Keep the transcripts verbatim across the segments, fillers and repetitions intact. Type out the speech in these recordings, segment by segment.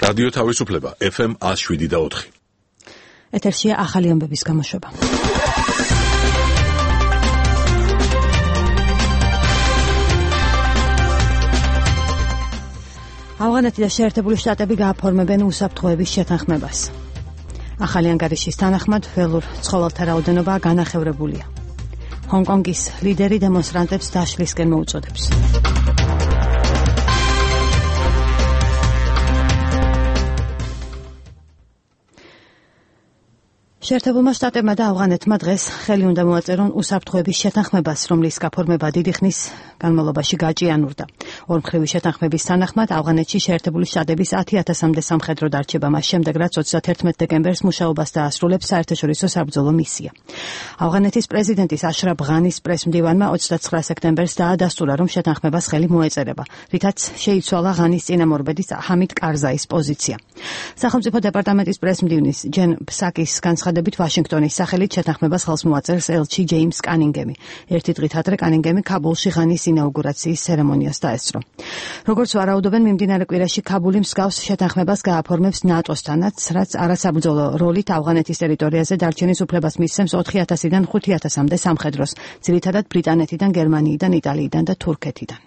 რადიო თავისუფლება ეფ ემ one oh seven და four. ეთერშია ახალი ამბების გამოშვება. ავღანეთი და შეერთებული შტატები გააფორმებენ უსაფრთხოების შეთანხმებას. ახალი ანგარიშის თანახმად ველურ ცხოველთა რაოდენობა განახევრებულია. ჰონკონგის ლიდერი დემონსტრანტებს დაშლისკენ მოუწოდებს. შეერთებულმა შტატებმა და ავღანეთმა დღეს ხელი უნდა მოაწერონ უსაფრთხოების შეთანხმებას, რომლის გაფორმება დიდი ხნის განმავლობაში გაჭიანურდა. ორმხრივი შეთანხმების თანახმად ავღანეთში შეერთებული შტატების ათი ათასამდე სამხედრო დარჩება მას შემდეგ, რაც ოცდაათერთმეტ დეკემბერს მუშაობას დაასრულებს საერთაშორისო საბრძოლო მისია. ავღანეთის პრეზიდენტის აშრაფ ღანის პრესმდივანმა ოცდაცხრა სექტემბერს დაადასტურა, რომ შეთანხმებას ხელი მოეწერება, რითაც შეიცვალა ღანის წინამორბედის ჰამიდ კარზაის პოზიცია. სახელმწიფო დეპარტამენტის პრესმდივნის ჯენ ფსაკის განცხადებით ვაშინგტონის სახელით შეთანხმებას ხელს მოაწერს ელჩი ჯეიმს კანინგემი. ერთი დღით ადრე კანინგემი ქაბულში ღანის ინაუგურაციის ცერემონიას დაესწრო. როგორც ვარაუდობენ, მიმდინარე კვირაში ქაბული მსგავს შეთანხმებას გააფორმებს ნატოსთანაც, რაც არასაბრძოლო როლით ავღანეთის ტერიტორიაზე დარჩენის უფლებას მისცემს ოთხი ათასიდან ხუთი ათასამდე სამხედროს, ძირითადად ბრიტანეთიდან, გერმანიიდან, იტალიიდან და თურქეთიდან.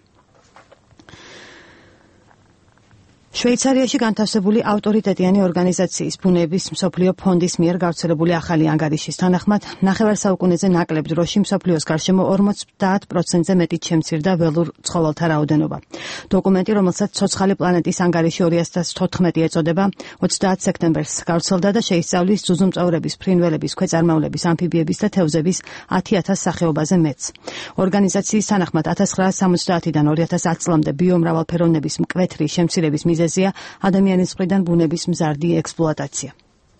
შვეიცარიაში განთავსებული ავტორიტეტიანი ორგანიზაციის ბუნების მსოფლიო ფონდის მიერ გავრცელებული ახალი ანგარიშის თანახმად, ნახევარსაუკუნეზე ნაკლებ დროში მსოფლიოს გარშემო ორმოცდაათ პროცენტზე მეტით შემცირდა ველურ ცხოველთა რაოდენობა. დოკუმენტი, რომელსაც ცოცხალი პლანეტის ანგარიში ორი ათას თოთხმეტი ეწოდება, ოცდაათ სექტემბერს გავრცელდა და შეისწავლის ძუძუმწოვრების, ფრინველების, ქვეწარმავლების, ამფიბიების და თევზების ათი ათას სახეობაზე მეტს. ორგანიზაციის თანახმად ათას ცხრაასი სამოცდაათიდან ორი ათას ათი წლამდე ბიომრავალფეროვნების მკვეთრი შემცირების მიზეზია ადამიანის მხრიდან ბუნების მზარდი ექსპლუატაცია.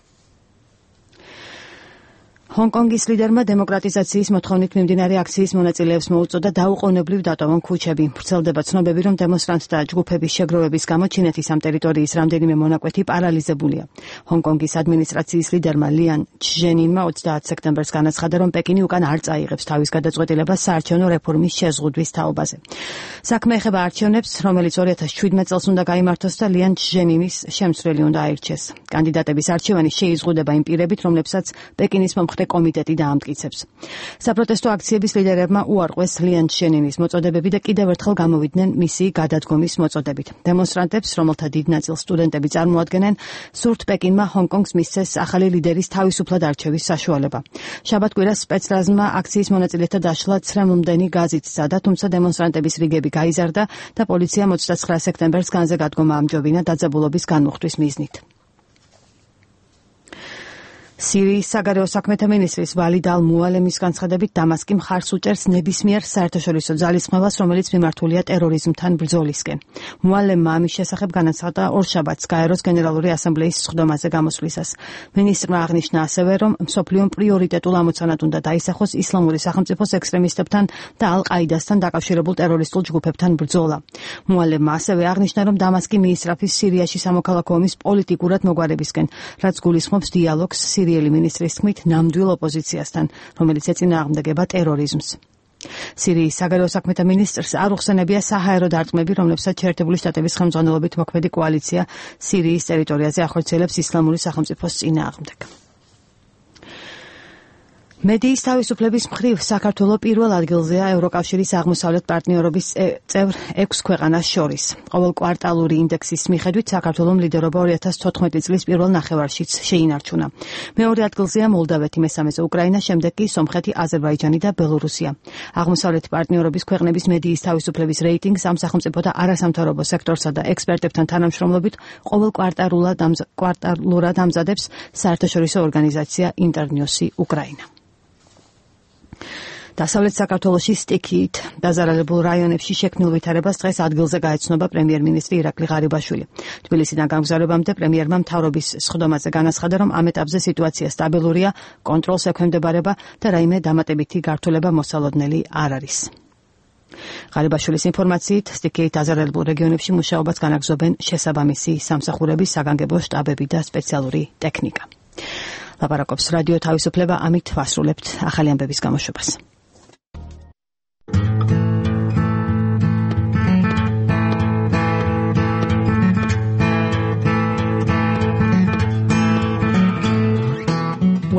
ჰონკონგის ლიდერმა დემოკრატიზაციის მოთხოვნით მიმდინარე აქციის მონაწილეებს მოუწოდა დაუყოვნებლივ დატოვონ ქუჩები. ვრცელდება ცნობები, რომ დემონსტრანტთა ჯგუფების შეგროვების გამო ჩინეთის ამ ტერიტორიის რამდენიმე მონაკვეთი პარალიზებულია. ჰონკონგის ადმინისტრაციის ლიდერმა ლიან ჩჟენინმა ოცდაათ სექტემბერს განაცხადა, რომ პეკინი უკან არ წაიღებს თავის გადაწყვეტილებას საარჩევნო რეფორმის შეზღუდვის თაობაზე. საქმე ეხება არჩევნებს, რომელიც ორი ათას შვიდმეტ წელს უნდა გაიმართოს და ლიან ჩჟენინის შემცვლელი უნდა აირჩიეს. კანდიდატების არჩევანი შეიზღუდება იმ პირებით, რომლებსაც პეკინის მომხრე კომიტეტი დაამტკიცებს. საპროტესტო აქციების ლიდერებმა უარყვეს ლიან ჩჟენინის მოწოდებები და კიდევ ერთხელ გამოვიდნენ მისი გადადგომის მოწოდებით. დემონსტრანტებს, რომელთა დიდ ნაწილს სტუდენტები წარმოადგენენ, სურთ პეკინმა ჰონკონგს მისცეს ახალი ლიდერის თავისუფლად არჩევის საშუალება. შაბათ-კვირას სპეცრაზმა აქციის მონაწილეთა დაშლა ცრემლმდენი გაზით სცადა, თუმცა დემონსტრანტების რიგები გაიზარდა და პოლიციამ ოცდაცხრა სექტემბერს განზე გადგომა ამჯობინა დაძაბულობის განმუხტვის მიზნით. სირიის საგარეო საქმეთა მინისტრის ვალიდ ალ-მუალემის განცხადებით, დამასკი მხარს უჭერს ნებისმიერ საერთაშორისო ძალისხმევას, რომელიც მიმართულია ტერორიზმთან ბრძოლისკენ. მუალემმა ამის შესახებ განაცხადა ორშაბათს გაეროს გენერალური ასამბლეის სხდომაზე გამოსვლისას. მინისტრმა აღნიშნა ასევე, რომ მსოფლიომ პრიორიტეტულ ამოცანად უნდა დაისახოს ისლამური სახელმწიფოს ექსტრემისტებთან და ალ-ყაიდასთან დაკავშირებულ ტერორისტულ ჯგუფებთან ბრძოლა. მუალემმა ასევე აღნიშნა, რომ დამასკი მიისწრაფის სირიაში სამოქალაქო ომის პოლიტიკურად მოგვარებისკენ, რაც გულისხმობს დიალოგს სირიელი მინისტრის თქმით ნამდვილ ოპოზიციასთან, რომელიც ეწინააღმდეგება ტერორიზმს. სირიის საგარეო საქმეთა მინისტრს არ უხსენებია საჰაერო დარტყმები, რომლებსაც შეერთებული შტატების ხელმძღვანელობით მოქმედი კოალიცია სირიის ტერიტორიაზე ახორციელებს ისლამური სახელმწიფოს წინააღმდეგ. მედიის თავისუფლების მხრივ საქართველო პირველ ადგილზეა ევროკავშირის აღმოსავლეთ პარტნიორობის წევრ ექვს ქვეყანას შორის. ყოველ კვარტალური ინდექსის მიხედვით საქართველომ ლიდერობა ორი ათას თოთხმეტი წლის პირველ ნახევარშიც შეინარჩუნა. მეორე ადგილზეა მოლდავეთი, მესამეზე უკრაინა, შემდეგ კი სომხეთი, აზერბაიჯანი და ბელორუსია. აღმოსავლეთ პარტნიორობის ქვეყნების მედიის თავისუფლების რეიტინგს ამ სახელმწიფოთა არასამთავრობო სექტორსა და ექსპერტებთან თანამშრომლობით ყოველ კვარტალურად ამზადებს საერთაშორისო ორგანიზაცია ინტერნიუსი უკრაინა. დასავლეთ საქართველოში სტიქიით დაზარალებულ რაიონებში შექმნილ ვითარებას დღეს ადგილზე გაეცნობა პრემიერ-მინისტრი ირაკლი ღარიბაშვილი. თბილისიდან გამგზავრებამდე პრემიერმა მთავრობის სხდომაზე განაცხადა, რომ ამ ეტაპზე სიტუაცია სტაბილურია, კონტროლს ექვემდებარება და რაიმე დამატებითი გართულება მოსალოდნელი არ არის. ღარიბაშვილის ინფორმაციით, სტიქიით დაზარალებულ რეგიონებში მუშაობას განაგრძობენ შესაბამისი სამსახურების, საგანგებო შტაბები და სპეციალური ტექნიკა. ლაპარაკობს რადიო თავისუფლება, ამით ვასრულებთ ახალი ამბების გამოშვებას.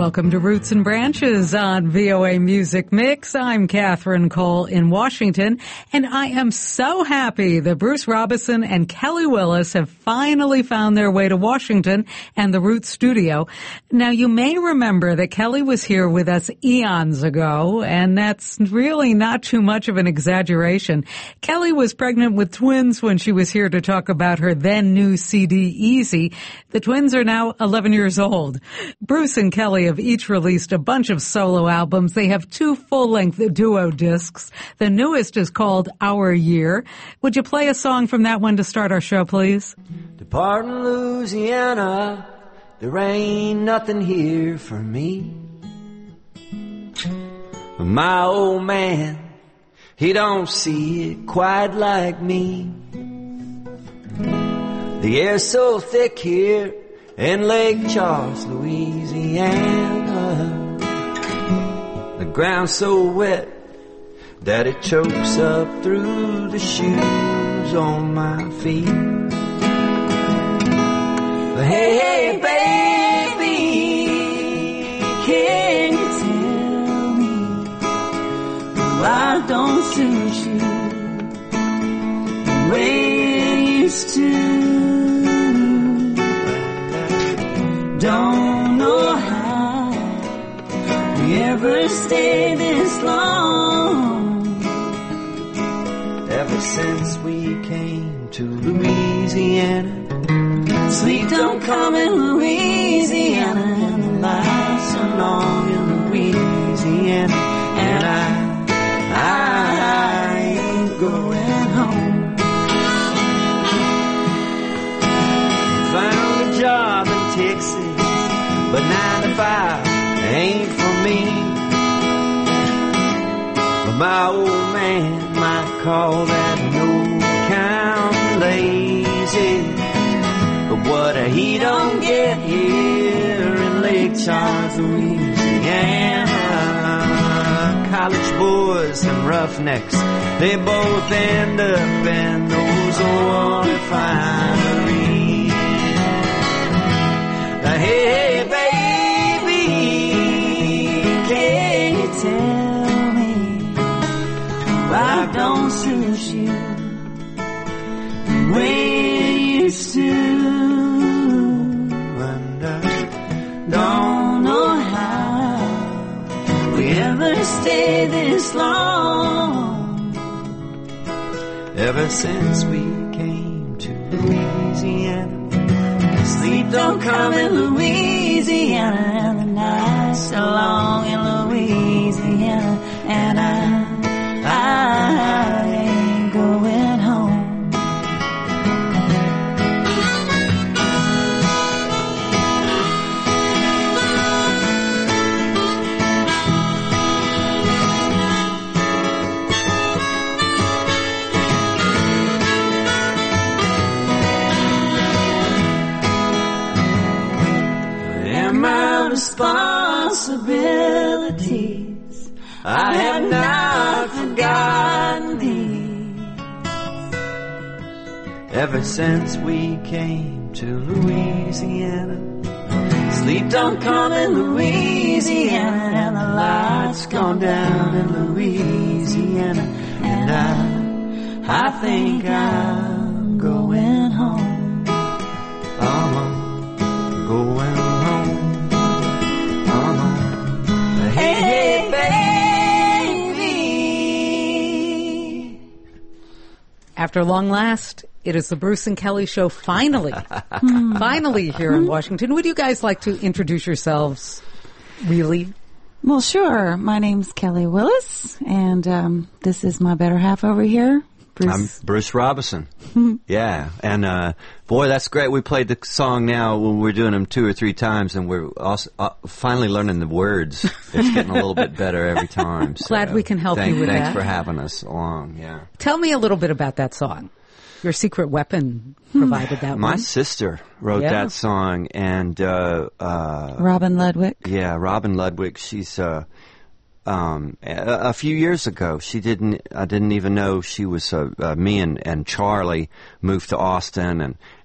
Welcome to Roots and Branches on V O A Music Mix. I'm Catherine Cole in Washington, and I am so happy that Bruce Robison and Kelly Willis have finally found their way to Washington and the Roots studio. Now, you may remember that Kelly was here with us eons ago, and that's really not too much of an exaggeration. Kelly was pregnant with twins when she was here to talk about her then new C D, Easy. The twins are now eleven years old. Bruce and Kelly have each released a bunch of solo albums. They have two full-length duo discs. The newest is called Our Year. Would you play a song from that one to start our show, please? Departing Louisiana, there ain't nothing here for me. But my old man, he don't see it quite like me. The air's so thick here in Lake Charles, Louisiana. The ground's so wet that it chokes up through the shoes on my feet. But hey, hey, baby, can you tell me why don't suit you the way it used to? Don't know how we ever stayed this long. Ever since we came to Louisiana, sleep don't come in Louisiana, and the lights are long in Louisiana, and I, I ain't going home. Found a job in Texas, but nine to five ain't for me. But my old man might call that no count lazy. But what he don't get here in Lake Charles, Louisiana. College boys and roughnecks, they both end up in those oil refineries. Now, hey, baby, can you tell me why don't suit you the way it used to? And I don't know how we ever stayed this long. Ever since we came to Louisiana, sleep don't come in Louisiana, and the nights are long in Louisiana, and I, I ain't going home. Responsibilities, I have not forgotten thee. Ever since we came to Louisiana, sleep don't come in Louisiana, and the lights gone down in Louisiana, and I, I think I'm going home. I'm going home. Hey, hey, baby. After long last, it is the Bruce and Kelly Show finally. finally here in Washington. Would you guys like to introduce yourselves, really? Well, sure. My name's Kelly Willis, and um, this is my better half over here, Bruce. I'm Bruce Robison. Yeah, and uh, boy, that's great. We played the song now when we're doing them two or three times, and we're also uh, finally learning the words. It's getting a little bit better every time. So Glad we can help thank, you with thanks that. Thanks for having us along. Yeah. Tell me a little bit about that song. Your Secret Weapon provided that My one. sister wrote Yeah. that song, and uh, uh, Robin Ludwig. yeah, Robin Ludwig. She's uh, um, a, a few years ago. She didn't. I didn't even know she was. Uh, uh, me and, and Charlie moved to Austin, and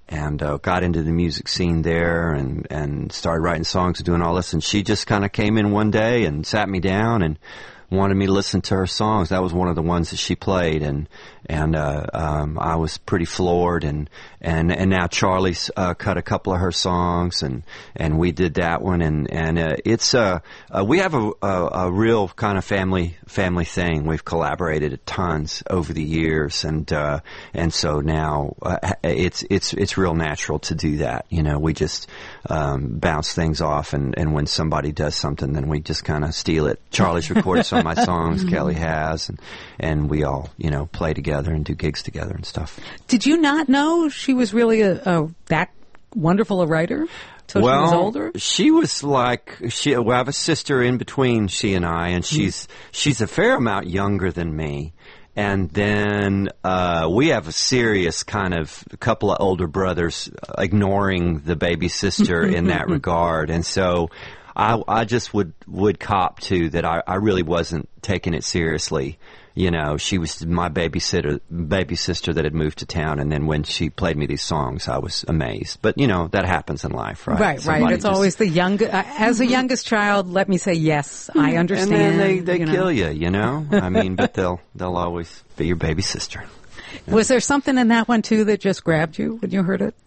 and uh, got into the music scene there and, and started writing songs and doing all this. And she just kind of came in one day and sat me down and wanted me to listen to her songs. That was one of the ones that she played, and and uh, um, I was pretty floored. And and and now Charlie's uh, cut a couple of her songs, and and we did that one. And and uh, it's uh, uh we have a, a a real kind of family family thing. We've collaborated at tons over the years, and uh, and so now uh, it's it's it's real natural to do that. You know, we just um, bounce things off, and and when somebody does something, then we just kind of steal it. Charlie's recorded some of my songs, Kelly has, and and we all, you know, play together and do gigs together and stuff. Did you not know she was really a, a that wonderful a writer till well, she was older? She was like, she, well, I have a sister in between she and I, and she's mm. she's a fair amount younger than me. And then uh we have a serious kind of a couple of older brothers ignoring the baby sister in that regard. And so I, I just would, would cop to that I, I really wasn't taking it seriously. You know, she was my babysitter, baby sister that had moved to town, and then when she played me these songs, I was amazed. But, you know, that happens in life, right? Right, Somebody right. It's just, always the youngest. Uh, as a youngest child, let me say, yes, I understand. And then they, they you kill know. you, you know? I mean, but they'll, they'll always be your baby sister. Yeah. Was there something in that one, too, that just grabbed you when you heard it?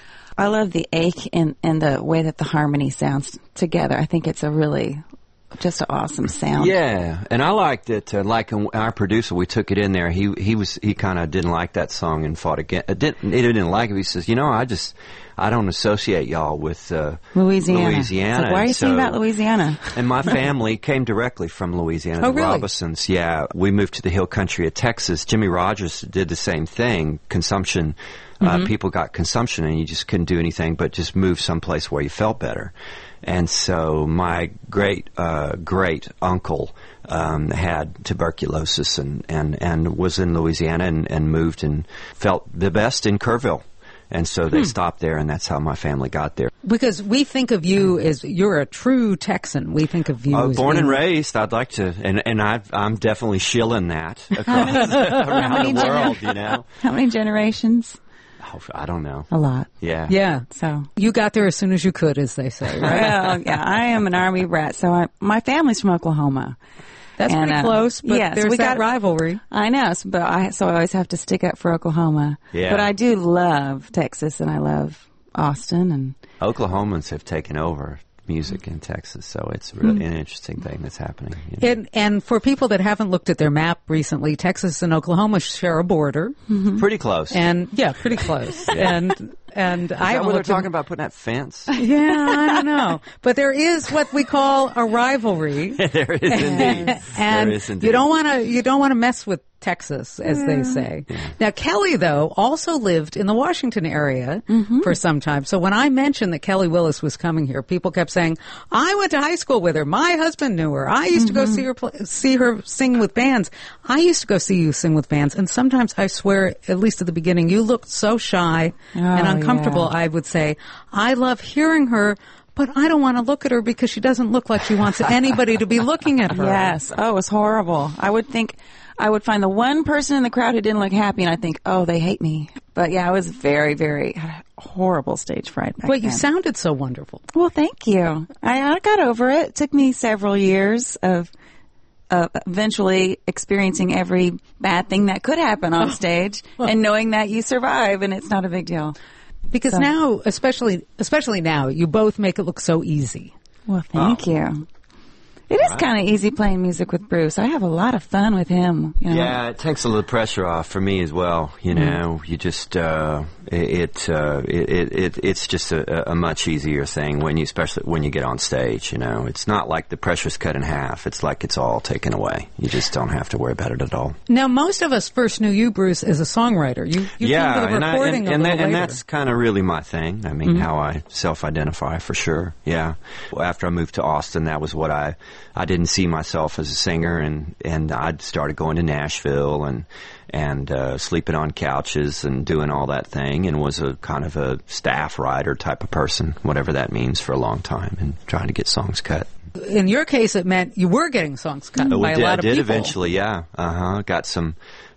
I love the ache and, and the way that the harmony sounds together. I think it's a really, just an awesome sound. Yeah, and I liked it. Uh, like our producer, we took it in there. He he was he kind of didn't like that song and fought again. Uh, didn't he didn't like it? He says, you know, I just I don't associate y'all with uh, Louisiana. Louisiana. Like, why are you so, singing about Louisiana? And my family came directly from Louisiana. Oh, the really? Robisons. Yeah, we moved to the hill country of Texas. Jimmy Rogers did the same thing. Consumption. Uh, mm-hmm. People got consumption, and you just couldn't do anything but just move someplace where you felt better. And so my great uh, great uncle um, had tuberculosis and, and, and was in Louisiana and, and moved and felt the best in Kerrville. And so they hmm. stopped there, and that's how my family got there. Because we think of you as, you're a true Texan. We think of you uh, as born being... and raised. I'd like to, and, and I've, I'm definitely shilling that across around the world, you know. How many generations? Oh, I don't know. A lot. Yeah. Yeah. So you got there as soon as you could, as they say, right? Well, yeah, I am an Army brat, so I, my family's from Oklahoma. That's and, pretty uh, close, but yes, there's we that got, rivalry. I know, so, but I, so I always have to stick up for Oklahoma. Yeah. But I do love Texas, and I love Austin. And Oklahomans have taken over music in Texas, so it's really mm. an interesting thing that's happening. You know? And, and for people that haven't looked at their map recently, Texas and Oklahoma share a border. Mm-hmm. Pretty close. And yeah, pretty close. yeah. And and is I that what they're at, talking about, putting that fence? Yeah, I don't know, but there is what we call a rivalry. There is indeed. And there is indeed. you don't want to you don't want to mess with Texas, as yeah. they say. Yeah. Now, Kelly, though, also lived in the Washington area mm-hmm. for some time. So when I mentioned that Kelly Willis was coming here, people kept saying, I went to high school with her. My husband knew her. I used mm-hmm. to go see her play, see her sing with bands. I used to go see you sing with bands. And sometimes, I swear, at least at the beginning, you looked so shy oh, and uncomfortable, yeah. I would say. I love hearing her, but I don't want to look at her because she doesn't look like she wants anybody to be looking at her. Yes. Oh, it was horrible. I would think... I would find the one person in the crowd who didn't look happy, and I think, oh, they hate me. But yeah, I was very, very had a horrible stage fright back Well, you then. sounded so wonderful. Well, thank you. I, I got over it. It took me several years of uh, eventually experiencing every bad thing that could happen on stage and knowing that you survive, and it's not a big deal. Because so. now, especially especially now, you both make it look so easy. Well, thank oh. you. It is kind of easy playing music with Bruce. I have a lot of fun with him. You know? Yeah, it takes a little pressure off for me as well. You know, mm. you just uh, it, uh, it it it's just a, a much easier thing when you, especially when you get on stage. You know, it's not like the pressure's cut in half. It's like it's all taken away. You just don't have to worry about it at all. Now, most of us first knew you, Bruce, as a songwriter. You, you yeah, came to the and recording I, and, and, a little that, and later. that's kind of really my thing. I mean, mm-hmm. how I self-identify for sure. Yeah. After I moved to Austin, that was what I I didn't see myself as a singer, and and I started going to Nashville and and uh, sleeping on couches and doing all that thing, and was a kind of a staff writer type of person, whatever that means, for a long time, and trying to get songs cut. In your case, it meant you were getting songs cut uh, by did, a lot of I did people. eventually, yeah. Uh huh. Got some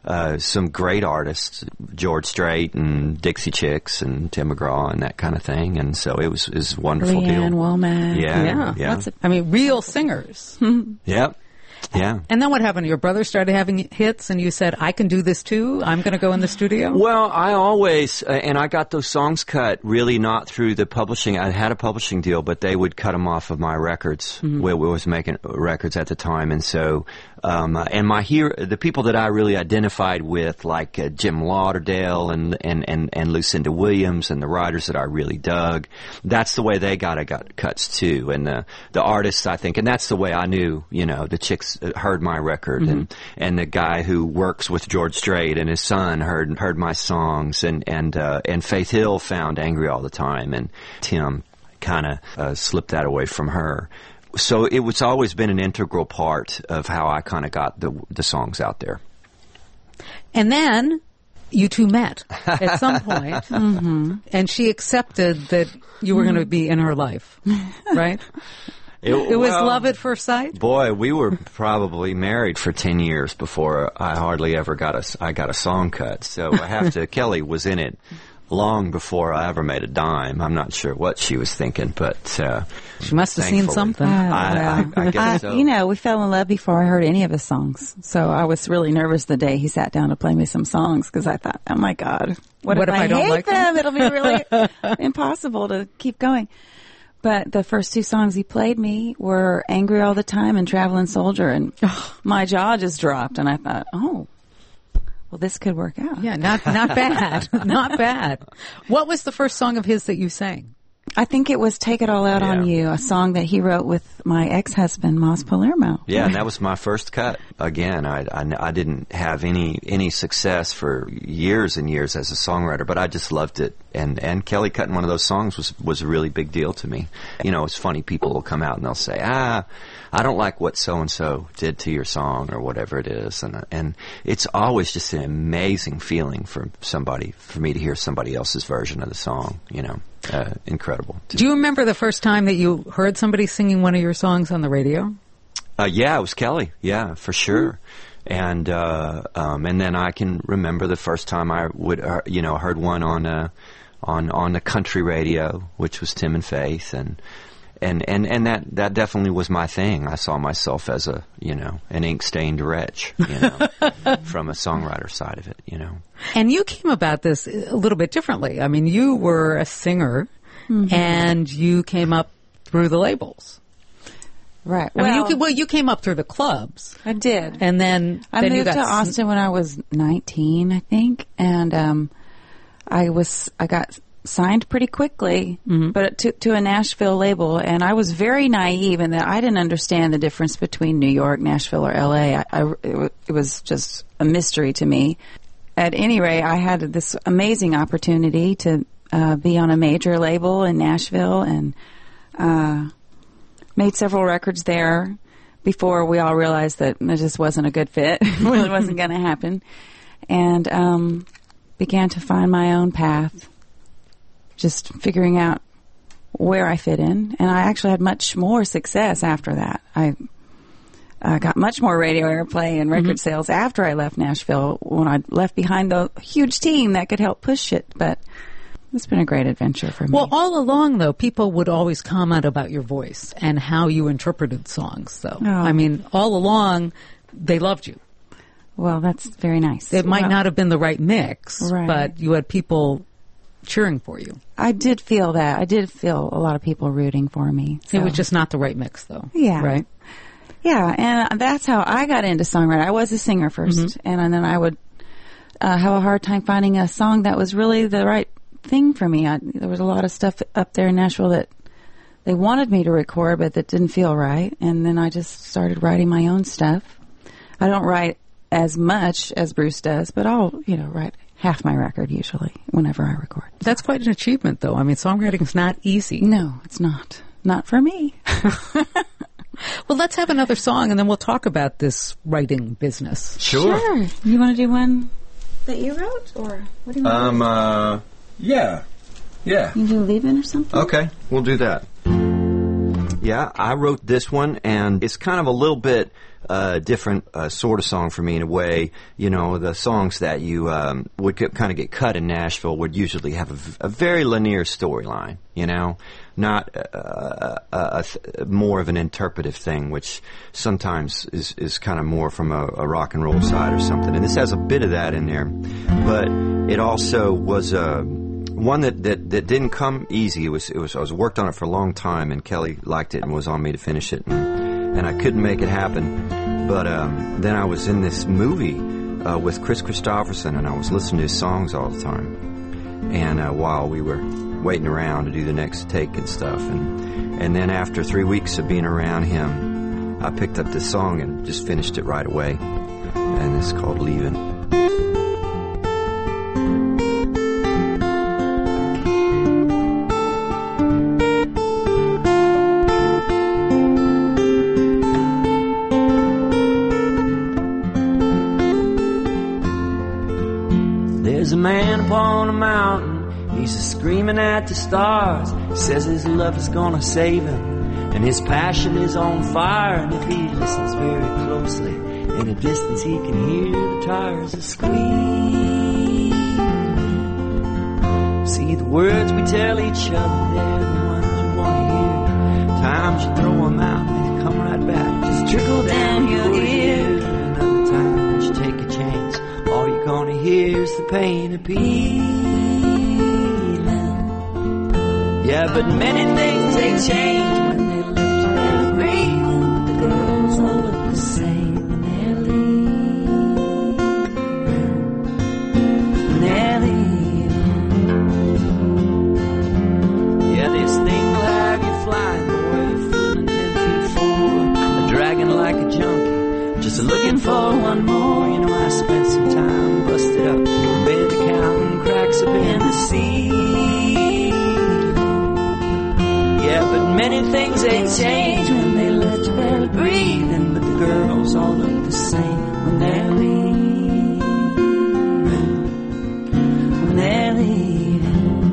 uh, some great artists, George Strait and Dixie Chicks and Tim McGraw and that kind of thing. And so it was, it was a wonderful Leanne deal. Womack. Yeah, Yeah. yeah. Lots of- I mean, real singers. Yep. Yeah. And then what happened? Your brother started having hits, and you said, I can do this too? I'm going to go in the studio? Well, I always, uh, and I got those songs cut really not through the publishing. I had a publishing deal, but they would cut them off of my records, mm-hmm. where we was making records at the time. And so, um, uh, and my hero, the people that I really identified with, like uh, Jim Lauderdale and, and, and, and Lucinda Williams and the writers that I really dug, that's the way they got, I got cuts too. And the, the artists, I think, and that's the way I knew, you know, the chicks heard my record, mm-hmm. and and the guy who works with George Strait and his son heard heard my songs, and and uh, and Faith Hill found Angry All the Time, and Tim kind of uh, slipped that away from her. So it was always been an integral part of how I kind of got the the songs out there. And then you two met at some point, mm-hmm. and she accepted that you were going to be in her life, right? It, it was well, love at first sight? Boy, we were probably married for ten years before I hardly ever got a, I got a song cut. So I have to, Kelly was in it long before I ever made a dime. I'm not sure what she was thinking, but uh, she must have seen something. Oh, I, well. I, I guess I, so. You know, we fell in love before I heard any of his songs. So I was really nervous the day he sat down to play me some songs, because I thought, oh my God, what, what if, if I, I don't hate like them? them? It'll be really impossible to keep going. But the first two songs he played me were Angry All the Time and Traveling Soldier, and my jaw just dropped, and I thought, oh, well, this could work out. Yeah, not not bad. Not bad. What was the first song of his that you sang? I think it was Take It All Out Yeah. on You, a song that he wrote with my ex-husband, Mas Palermo. Yeah, and that was my first cut. Again, I, I, I didn't have any any success for years and years as a songwriter, but I just loved it. And and Kelly cutting one of those songs was was a really big deal to me. You know, it's funny, people will come out and they'll say, ah, I don't like what so-and-so did to your song or whatever it is. And and it's always just an amazing feeling for somebody, for me to hear somebody else's version of the song, you know. Uh, incredible. Do you remember the first time that you heard somebody singing one of your songs on the radio? Uh, yeah, it was Kelly. Yeah, for sure. And uh, um, and then I can remember the first time I would, uh, you know, heard one on uh, on on the country radio, which was Tim and Faith, and and and and that that definitely was my thing. I saw myself as a, you know, an ink-stained wretch, you know, from a songwriter side of it, you know. And you came about this a little bit differently. I mean, you were a singer, mm-hmm. and you came up through the labels. Right. I Well, mean, you came, well, you came up through the clubs, I did. and then I then you moved got to s- Austin when I was nineteen, I think, and um, I was I got signed pretty quickly, Mm-hmm. but to to a Nashville label, and I was very naive in that I didn't understand the difference between New York, Nashville, or L A. I, I, it, wa- it was just a mystery to me. At any rate, I had this amazing opportunity to uh, be on a major label in Nashville, and uh, made several records there before we all realized that it just wasn't a good fit. It really wasn't going to happen. And um, began to find my own path, just figuring out where I fit in. And I actually had much more success after that. I uh, got much more radio airplay and record mm-hmm. sales after I left Nashville, when I left behind the huge team that could help push it. But it's been a great adventure for me. Well, all along, though, people would always comment about your voice and how you interpreted songs, though. Oh. I mean, all along, they loved you. Well, that's very nice. It might Well, not have been the right mix, Right. but you had people cheering for you. I did feel that. I did feel a lot of people rooting for me. It so. was just not the right mix, though. Yeah. Right? Yeah, and that's how I got into songwriting. I was a singer first, Mm-hmm. and, and then I would uh, have a hard time finding a song that was really the right thing for me. I, there was a lot of stuff up there in Nashville that they wanted me to record, but that didn't feel right. And then I just started writing my own stuff. I don't write as much as Bruce does, but I'll, you know, write half my record usually whenever I record. That's quite an achievement, though. I mean, songwriting's not easy. No, it's not. Not for me. Well, let's have another song, and then we'll talk about this writing business. Sure. Sure. You want to do one that you wrote, or what do you want Um, to do? uh, yeah. Yeah. You do Leavin' or something? Okay, we'll do that. Yeah, I wrote this one, and it's kind of a little bit uh, different uh, sort of song for me in a way. You know, the songs that you um, would get, kind of get cut in Nashville would usually have a, v- a very linear storyline, you know, not uh, a, a th- more of an interpretive thing, which sometimes is, is kind of more from a, a rock and roll side or something. And this has a bit of that in there, but it also was a... one that, that, that didn't come easy. It was it was I was worked on it for a long time, and Kelly liked it and was on me to finish it, and, and I couldn't make it happen. But um, then I was in this movie uh, with Chris Christopherson, and I was listening to his songs all the time. And uh, while we were waiting around to do the next take and stuff, and and then after three weeks of being around him, I picked up this song and just finished it right away. And it's called "Leaving." There's a man upon a mountain, he's screaming at the stars. He says his love is gonna save him, and his passion is on fire. And if he listens very closely, in the distance he can hear the tires a-squealing. See, the words we tell each other, they're the ones we want to hear. Times you throw them out and they come right back, just trickle down your ear. Another time you take a chance, all you're gonna hear is the pain of peeling. Yeah, but many things they change when they lift their breathing. The girls all look the same when they're leaving. When they're leaving. Yeah, this thing will have you flying, boy. You're feeling ten feet forward, a dragon like a junkie, just looking for one more. You know, I spent some time busted up, bed counting cracks up in the sea. Yeah, but many things they change when they let your belly breathing. But the girls all look the same when they're leaving. When they're leaving.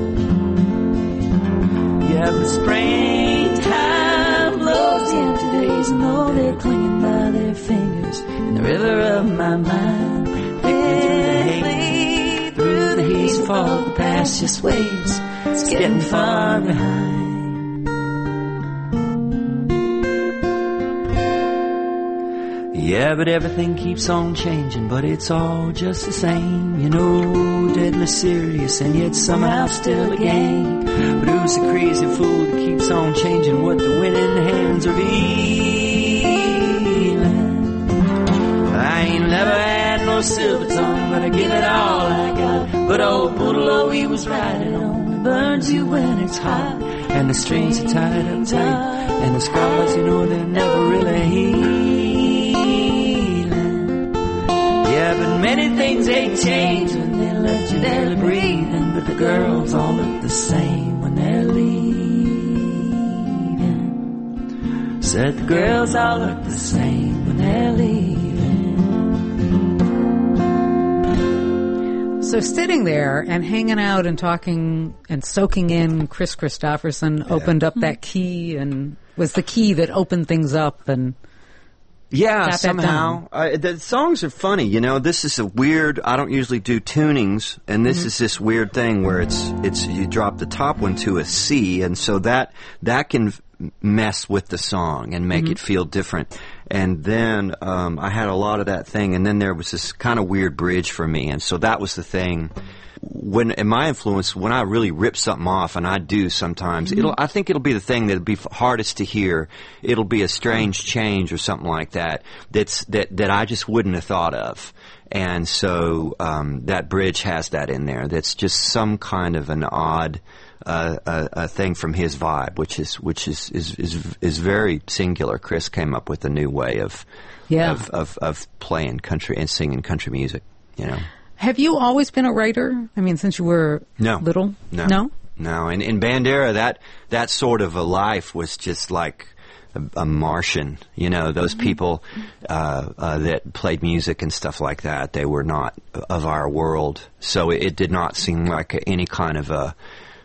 Yeah, but springtime blows the empty days, and though they're clinging by their fingers in the river of my mind, they flee through the haze of fog, the past just waves. It's getting far behind. Yeah, but everything keeps on changing, but it's all just the same. You know, deadly serious, and yet somehow still a game. But who's the crazy fool that keeps on changing what the winning hands reveal? I ain't never had no silver tongue, but I give it all I got. But old Boodle, he was right, it only burns you when it's hot. And the strings are tied up tight, and the scars, you know, they're never really healed. Yeah, but many things they change when they let you barely breathing. But the girls all look the same when they're leaving. Said the girls all look the same when they're leaving. So sitting there and hanging out and talking and soaking in Chris Christopherson yeah. opened up that key and was the key that opened things up and... Yeah, somehow. Uh, the songs are funny, you know. This is a weird, I don't usually do tunings, and this mm-hmm. is this weird thing where it's, it's, you drop the top one to a C, and so that, that can mess with the song and make mm-hmm. it feel different. And then, um, I had a lot of that thing, and then there was this kind of weird bridge for me, and so that was the thing. When, in my influence, when I really rip something off, and I do sometimes, mm-hmm. it'll, I think it'll be the thing that'll be hardest to hear. It'll be a strange change or something like that, that's, that, that I just wouldn't have thought of. And so, um, that bridge has that in there. That's just some kind of an odd, uh, a, a thing from his vibe, which is, which is, is, is, is very singular. Chris came up with a new way of, yeah. of, of, of playing country and singing country music, you know. Have you always been a writer? I mean, since you were no. little? No. No? No. In, in Bandera, that, that sort of a life was just like a, a Martian. You know, those mm-hmm. people uh, uh, that played music and stuff like that, they were not of our world. So it, it did not seem like a, any kind of a,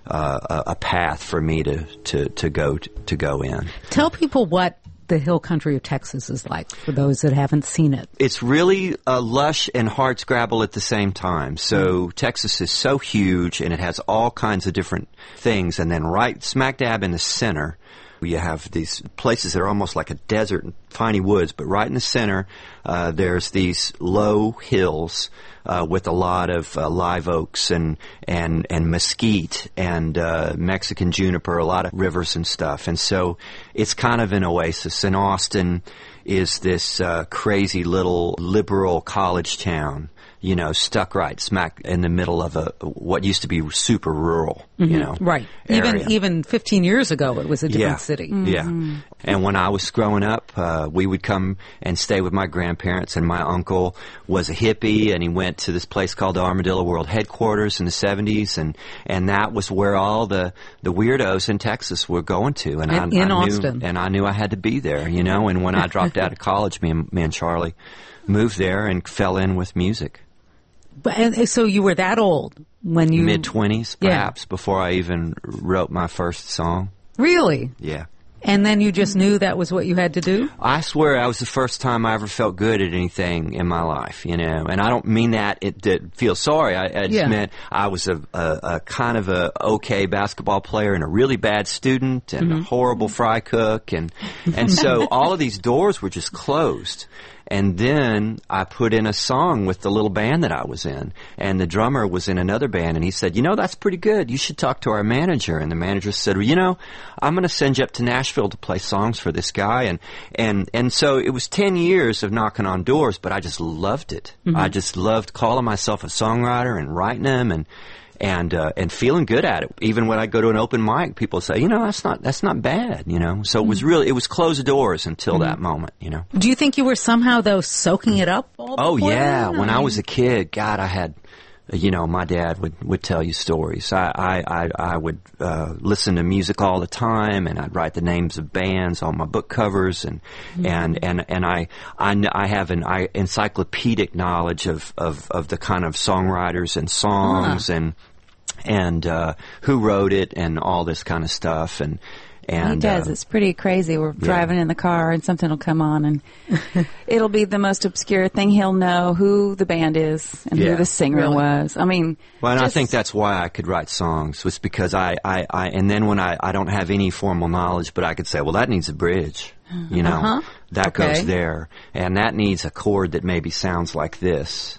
uh, a, a path for me to to to go to go in. Tell people what the hill country of Texas is like for those that haven't seen it. It's really uh, lush and hardscrabble at the same time. So mm. Texas is so huge, and it has all kinds of different things. And then right smack dab in the center, you have these places that are almost like a desert and piney woods, but right in the center, uh, there's these low hills uh, with a lot of uh, live oaks and and and mesquite and uh, Mexican juniper, a lot of rivers and stuff. And so it's kind of an oasis. And Austin is this uh, crazy little liberal college town, you know, stuck right smack in the middle of a what used to be super rural, mm-hmm. you know, right. area. Even even fifteen years ago, it was a different yeah. city. Mm-hmm. Yeah. And when I was growing up, uh, we would come and stay with my grandparents, and my uncle was a hippie, and he went to this place called the Armadillo World Headquarters in the seventies, and and that was where all the the weirdos in Texas were going to, and, and I, in I Austin, knew, and I knew I had to be there, you know. And when I dropped out of college, me and me and Charlie moved there and fell in with music. But, and so you were that old when you... mid-twenties, perhaps, yeah. before I even wrote my first song. Really? Yeah. And then you just knew that was what you had to do? I swear that was the first time I ever felt good at anything in my life, you know. And I don't mean that it did feel sorry. I, I just yeah. meant I was a, a, a kind of a okay basketball player and a really bad student and mm-hmm. a horrible fry cook. And, and so all of these doors were just closed. And then I put in a song with the little band that I was in. And the drummer was in another band, and he said, you know, that's pretty good. You should talk to our manager. And the manager said, well, you know, I'm going to send you up to Nashville to play songs for this guy. And, and, and so it was ten years of knocking on doors, but I just loved it. Mm-hmm. I just loved calling myself a songwriter and writing them and, and, uh, and feeling good at it. Even when I go to an open mic, people say, you know, that's not, that's not bad, you know. So it was really, it was closed doors until mm-hmm. that moment, you know. Do you think you were somehow, though, soaking it up all Oh, yeah. Then? When I was a kid, God, I had, you know, my dad would, would tell you stories. I, I, I, I would, uh, listen to music all the time, and I'd write the names of bands on my book covers, and, mm-hmm. and, and, and I, I, I have an I, encyclopedic knowledge of, of, of the kind of songwriters and songs uh-huh. and, and, uh, who wrote it and all this kind of stuff. And, And, he does. Uh, it's pretty crazy. We're yeah. driving in the car, and something will come on, and it'll be the most obscure thing. He'll know who the band is and yeah. who the singer really? was. I mean, well, and just, I think that's why I could write songs. Was because I, I, I, and then when I, I don't have any formal knowledge, but I could say, well, that needs a bridge. You know, uh-huh. that okay. goes there, and that needs a chord that maybe sounds like this.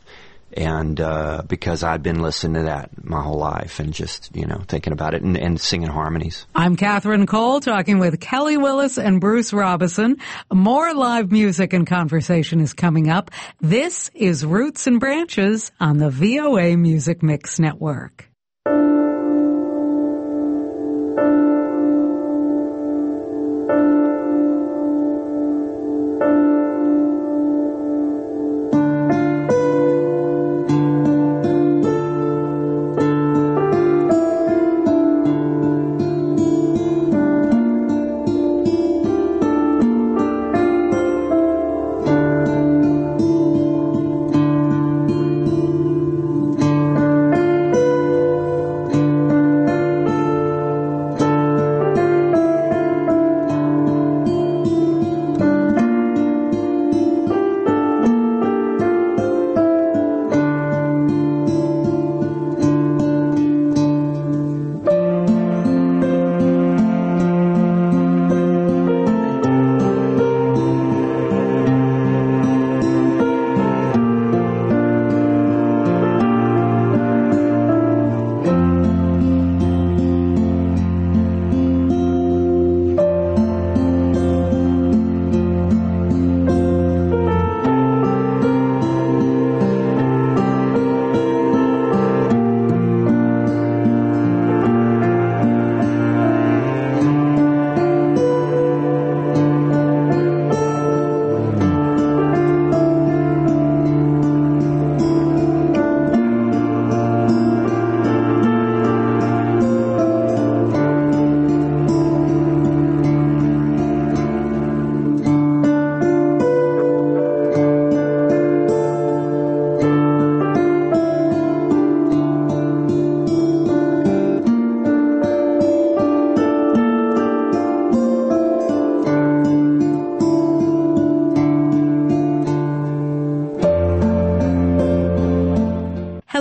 And uh, because I'd been listening to that my whole life and just, you know, thinking about it and, and singing harmonies. I'm Catherine Cole, talking with Kelly Willis and Bruce Robison. More live music and conversation is coming up. This is Roots and Branches on the V O A Music Mix Network.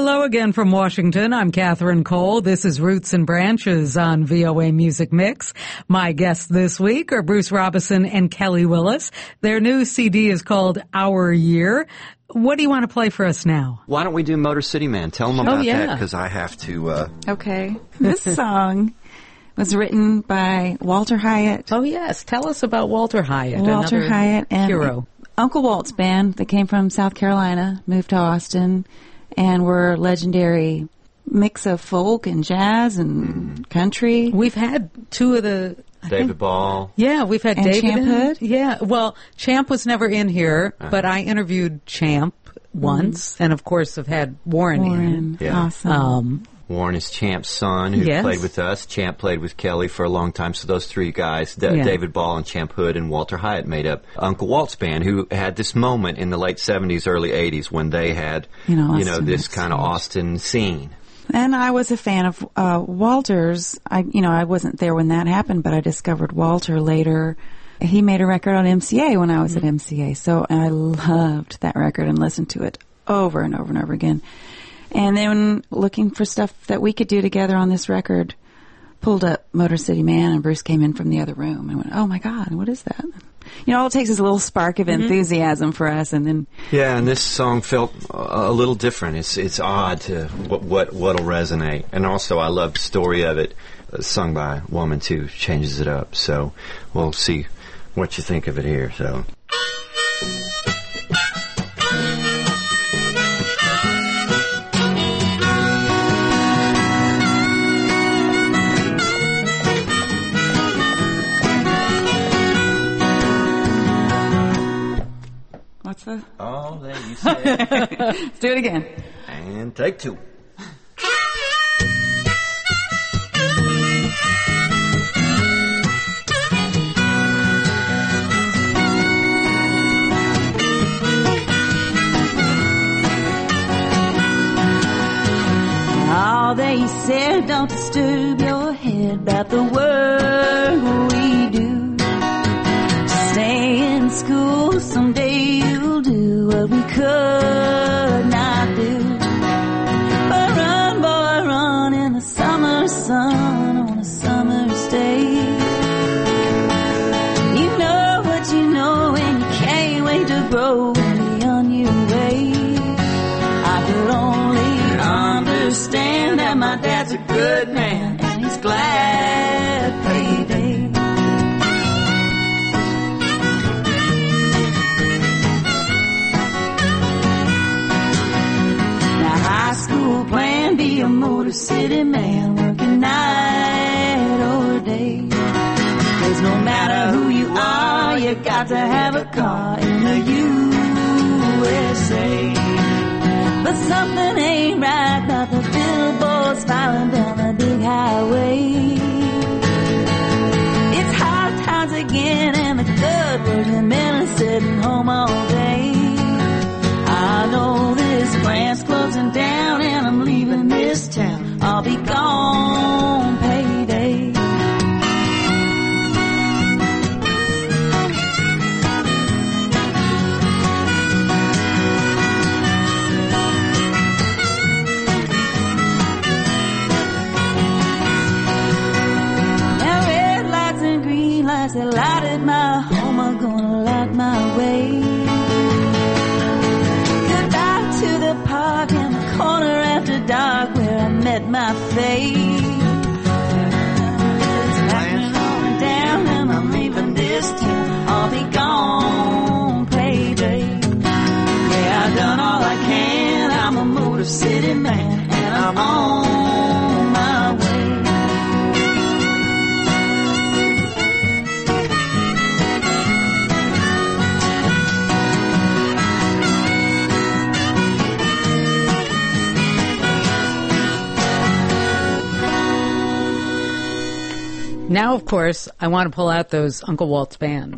Hello again from Washington. I'm Catherine Cole. This is Roots and Branches on V O A Music Mix. My guests this week are Bruce Robison and Kelly Willis. Their new C D is called Our Year. What do you want to play for us now? Why don't we do Motor City Man? Tell them about Oh, yeah. that, because I have to... Uh, Okay. This song was written by Walter Hyatt. Oh, yes. Tell us about Walter Hyatt. Walter another Hyatt and hero. Uncle Walt's band that came from South Carolina, moved to Austin, and were legendary mix of folk and jazz and country. We've had two of the... I David think- Ball. Yeah, we've had And David Champ in. Hood? Yeah, well, Champ was never in here, Uh-huh. but I interviewed Champ once, and of course have had Warren, Warren, Yeah. awesome. in. Um, Warren is Champ's son, who Yes. played with us. Champ played with Kelly for a long time. So those three guys, D- Yeah. David Ball and Champ Hood and Walter Hyatt, made up Uncle Walt's band, who had this moment in the late seventies, early eighties when they had, You know, you know Austin this was kind of huge. Austin scene. And I was a fan of uh, Walter's. I, you know, I wasn't there when that happened, but I discovered Walter later. He made a record on M C A when I was at M C A, so I loved that record and listened to it over and over and over again. And then looking for stuff that we could do together on this record, pulled up Motor City Man, and Bruce came in from the other room and went, "Oh my God, what is that?" You know, all it takes is a little spark of enthusiasm for us, and then Yeah, and this song felt a a little different. It's it's odd to what what what'll resonate, and also I love the story of it, uh, sung by a woman too, changes it up. So we'll see what you think of it here. So. what's the? All that you said. Let's do it again. And take two. All they said, don't disturb your head about the work we do. Just stay in school, someday you'll do what we could not do. But run, boy, run in the summer sun on a summer's day. You know what you know and you can't wait to grow and be on your way. I could only understand that my dad's a good man and he's glad payday. Now high school plan, be a Motor City man, working night or day. 'Cause no matter who you are, you got to have a car in the U S A. But something ain't right about the billboards filing down the big highway. It's hard times again and the good working men are sitting home all day. I know this plant's closing down and I'm leaving this town. I'll be gone payday. Now red lights and green lights that lighted my home are gonna light my way. Goodbye to the park and the corner after dark where I met my fate. It's lightning rolling down and I'm leaving this town. I'll be gone payday. Yeah, I've done all I can. I'm a Motor City man and I'm on my way. now, of course, I want to pull out those Uncle Walt's band.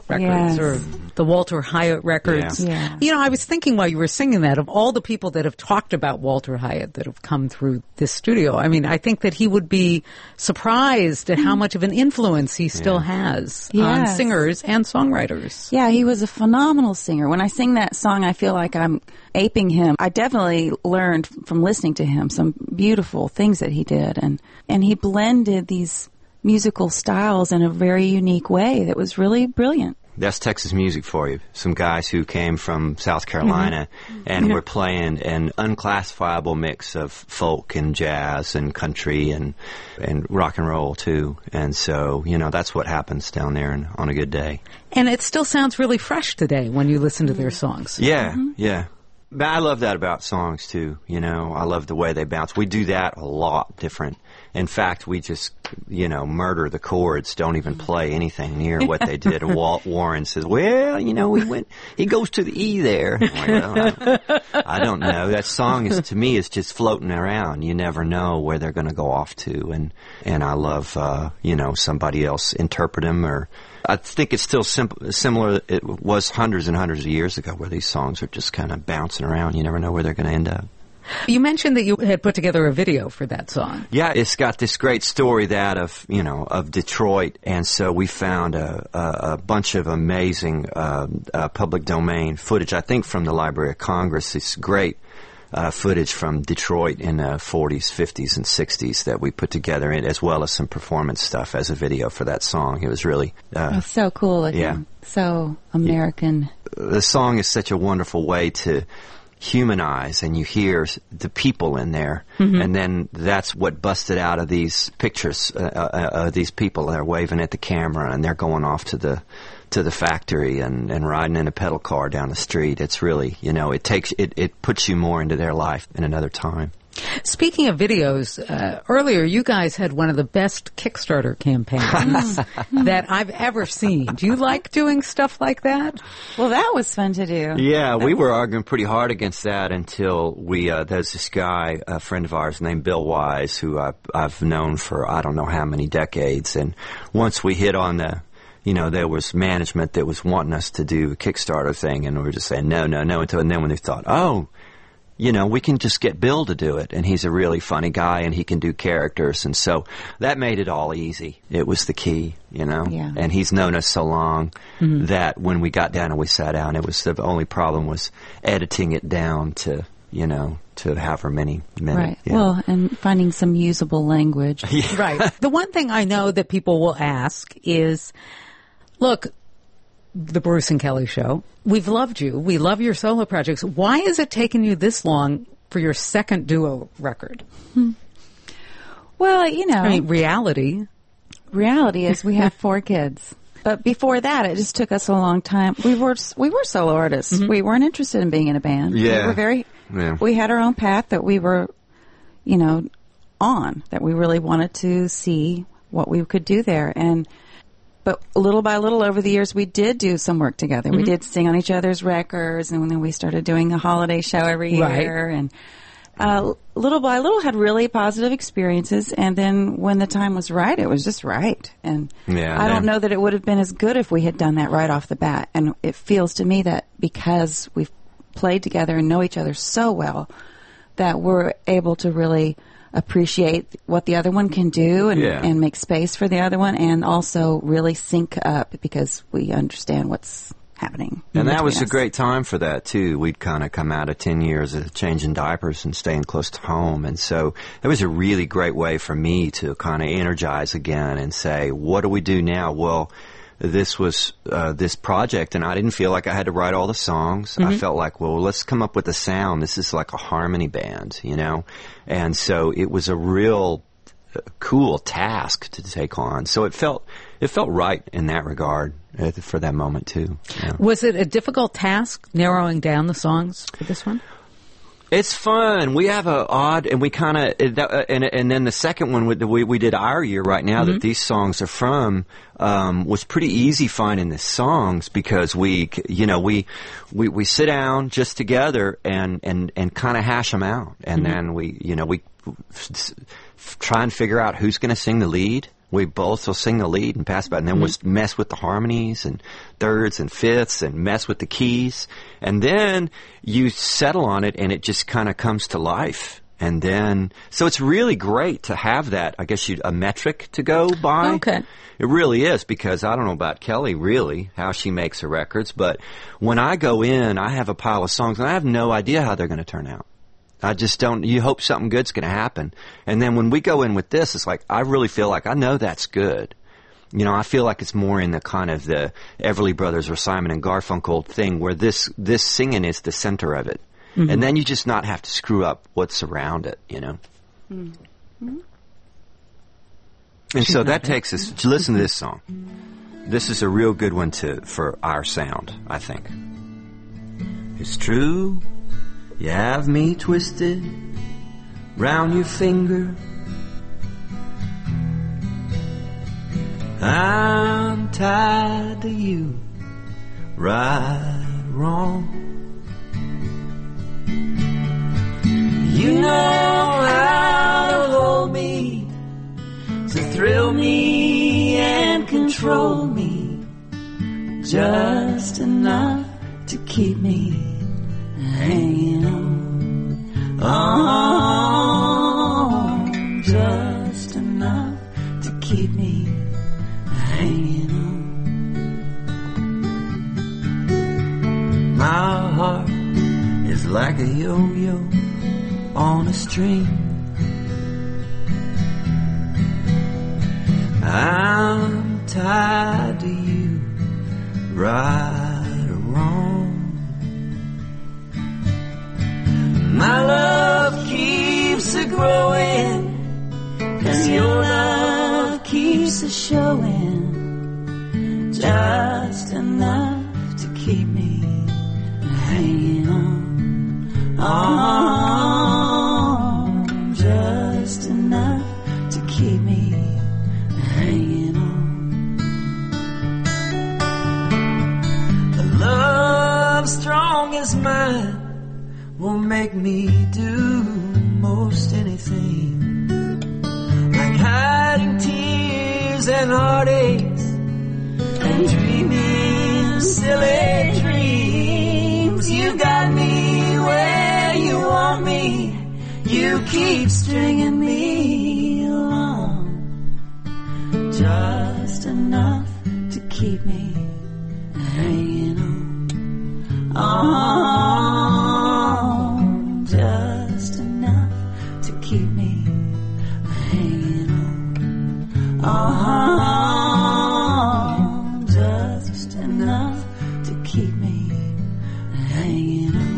records Yes. or the Walter Hyatt records. Yeah. Yeah. You know, I was thinking while you were singing that of all the people that have talked about Walter Hyatt that have come through this studio. I mean, I think that he would be surprised at how much of an influence he still has on Yes. singers and songwriters. Yeah, he was a phenomenal singer. When I sing that song, I feel like I'm aping him. I definitely learned from listening to him some beautiful things that he did, and and he blended these musical styles in a very unique way that was really brilliant. That's Texas music for you. Some guys who came from South Carolina Mm-hmm. and were playing an unclassifiable mix of folk and jazz and country and and rock and roll too. And so, you know, that's what happens down there and on a good day. And it still sounds really fresh today when you listen to their songs. Yeah, yeah. But I love that about songs too. You know, I love the way they bounce. We do that a lot different. In fact, we just, you know, murder the chords, don't even play anything near what they did. And Walt Warren says, well, you know, he went, he goes to the E there. I'm like, well, I, I don't know. That song is, to me, is just floating around. You never know where they're going to go off to. And, and I love, uh, you know, somebody else interpret them, or I think it's still sim- similar. It was hundreds and hundreds of years ago where these songs are just kind of bouncing around. You never know where they're going to end up. You mentioned that you had put together a video for that song. Yeah, it's got this great story that of, you know, of Detroit, and so we found a, a, a bunch of amazing uh, uh, public domain footage, I think from the Library of Congress. It's great uh, footage from Detroit in the forties, fifties, and sixties that we put together, in, as well as some performance stuff as a video for that song. It was really... Uh, It's so cool looking. Yeah. So American. the song is such a wonderful way to humanize, and you hear the people in there, mm-hmm. and then that's what busted out of these pictures. Uh, uh, uh, these people are waving at the camera, and they're going off to the to the factory and, and riding in a pedal car down the street. It's really, you know, it takes it, it puts you more into their life in another time. Speaking of videos, uh, earlier you guys had one of the best Kickstarter campaigns that I've ever seen. Do you like doing stuff like that? Well, that was fun to do. Yeah, we were arguing pretty hard against that until we, uh, there's this guy, a friend of ours named Bill Wise, who I've, I've known for I don't know how many decades. And once we hit on the, you know, there was management that was wanting us to do a Kickstarter thing, and we were just saying no, no, no, until, and then when they thought, oh, you know, we can just get Bill to do it, and he's a really funny guy, and he can do characters, and so that made it all easy. It was the key, you know, yeah. And he's known us so long mm-hmm. that when we got down and we sat down, it was the only problem was editing it down to, you know, to however many minutes. Right. Yeah. Well, and finding some usable language. Yeah. Right. The one thing I know that people will ask is, look, the Bruce and Kelly Show, we've loved you. We love your solo projects. Why has it taken you this long for your second duo record? Hmm. Well, you know. I mean, reality. Reality is we have four kids. But before that, it just took us a long time. We were we were solo artists. Mm-hmm. We weren't interested in being in a band. Yeah. We were very, yeah. we had our own path that we were, you know, on, that we really wanted to see what we could do there. And But little by little over the years, we did do some work together. Mm-hmm. We did sing on each other's records, and then we started doing a holiday show every year. Right. And uh, little by little had really positive experiences. And then when the time was right, it was just right. And yeah, I don't know that it would have been as good if we had done that right off the bat. And it feels to me that because we've played together and know each other so well, that we're able to really appreciate what the other one can do and, yeah. and make space for the other one, and also really sync up because we understand what's happening. And that was us. a great time for that, too. We'd kind of come out of ten years of changing diapers and staying close to home. And so it was a really great way for me to kind of energize again and say, what do we do now? Well, this was uh, this project, and I didn't feel like I had to write all the songs. Mm-hmm. I felt like, well, let's come up with a sound. This is like a harmony band, you know? And so it was a real uh, cool task to take on. So it felt it felt right in that regard uh, for that moment, too. Yeah. Was it a difficult task narrowing down the songs for this one? It's fun. We have a odd, and we kind of, uh, and and then the second one we we did our year right now mm-hmm. that these songs are from um, was pretty easy finding the songs because we, you know, we we we sit down just together and and and kind of hash them out, and mm-hmm. then we, you know, we f- f- try and figure out who's going to sing the lead. We both will sing the lead and pass by, and then mm-hmm. we'll mess with the harmonies and thirds and fifths and mess with the keys. And then you settle on it, and it just kind of comes to life. And then, so it's really great to have that, I guess, you a metric to go by. Okay. It really is, because I don't know about Kelly, really, how she makes her records, but when I go in, I have a pile of songs, and I have no idea how they're going to turn out. I just don't, you hope something good's going to happen. And then when we go in with this, it's like, I really feel like I know that's good. You know, I feel like it's more in the kind of the Everly Brothers or Simon and Garfunkel thing where this, this singing is the center of it. Mm-hmm. And then you just not have to screw up what's around it, you know. Mm-hmm. And so that takes us to listen to this song. This is a real good one to, for our sound, I think. It's true. You have me twisted round your finger. I'm tied to you, right or wrong. You know how to hold me, to thrill me and control me, just enough to keep me hanging on, oh, just enough to keep me hanging on. My heart is like a yo-yo on a string. I'm tied to you, right or wrong. My love keeps a growing, 'cause your love keeps a showing, just enough to keep me hanging on, oh, just enough to keep me hanging on. A love strong as mine will make me do most anything, like hiding tears and heartaches and dreaming silly dreams. You got me where you want me, you keep stringing me along, just enough to keep me hanging on, oh, just enough to keep me hanging on, oh, just enough to keep me hanging on.